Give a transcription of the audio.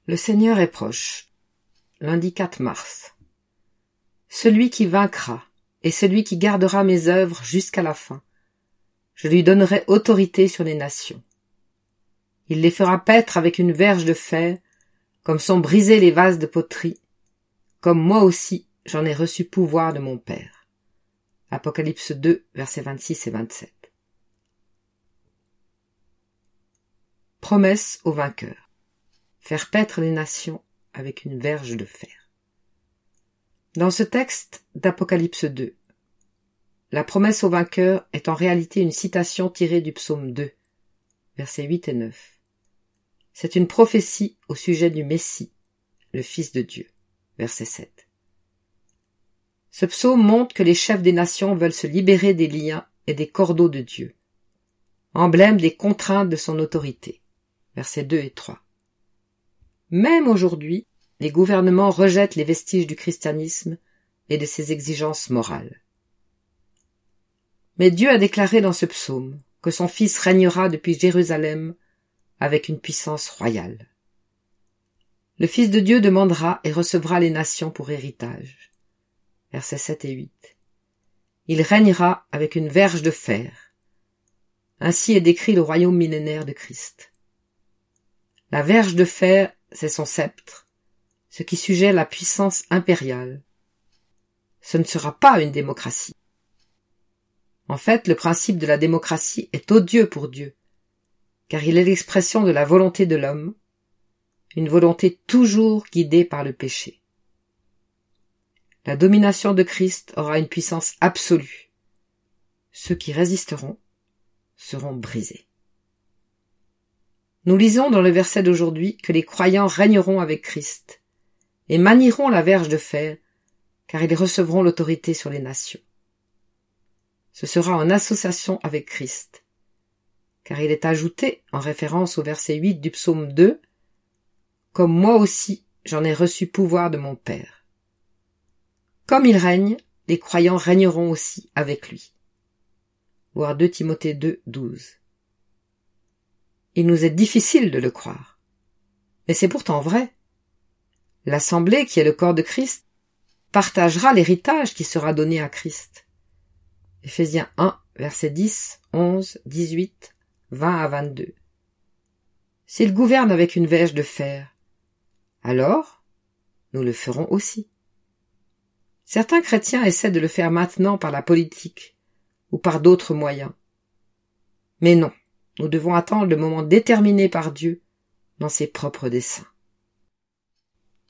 Le Seigneur est proche. Lundi 4 mars. Celui qui vaincra et celui qui gardera mes œuvres jusqu'à la fin, je lui donnerai autorité sur les nations. Il les fera paître avec une verge de fer, comme sont brisés les vases de poterie, comme moi aussi j'en ai reçu pouvoir de mon Père. Apocalypse 2, versets 26 et 27. Promesse au vainqueur. Faire paître les nations avec une verge de fer. Dans ce texte d'Apocalypse 2, la promesse au vainqueur est en réalité une citation tirée du psaume 2, versets 8 et 9. C'est une prophétie au sujet du Messie, le Fils de Dieu, verset 7. Ce psaume montre que les chefs des nations veulent se libérer des liens et des cordeaux de Dieu, emblème des contraintes de son autorité, versets 2 et 3. Même aujourd'hui, les gouvernements rejettent les vestiges du christianisme et de ses exigences morales. Mais Dieu a déclaré dans ce psaume que son Fils régnera depuis Jérusalem avec une puissance royale. Le Fils de Dieu demandera et recevra les nations pour héritage. Versets 7 et 8. Il régnera avec une verge de fer. Ainsi est décrit le royaume millénaire de Christ. La verge de fer, c'est son sceptre, ce qui suggère la puissance impériale. Ce ne sera pas une démocratie. En fait, le principe de la démocratie est odieux pour Dieu, car il est l'expression de la volonté de l'homme, une volonté toujours guidée par le péché. La domination de Christ aura une puissance absolue. Ceux qui résisteront seront brisés. Nous lisons dans le verset d'aujourd'hui que les croyants régneront avec Christ et manieront la verge de fer, car ils recevront l'autorité sur les nations. Ce sera en association avec Christ, car il est ajouté, en référence au verset 8 du psaume 2, « Comme moi aussi j'en ai reçu pouvoir de mon Père ». Comme il règne, les croyants régneront aussi avec lui. Voir 2 Timothée 2, 12. Il nous est difficile de le croire. Mais c'est pourtant vrai. L'Assemblée, qui est le corps de Christ, partagera l'héritage qui sera donné à Christ. Éphésiens 1, versets 10, 11, 18, 20 à 22. S'il gouverne avec une verge de fer, alors nous le ferons aussi. Certains chrétiens essaient de le faire maintenant par la politique ou par d'autres moyens. Mais non, nous devons attendre le moment déterminé par Dieu dans ses propres desseins.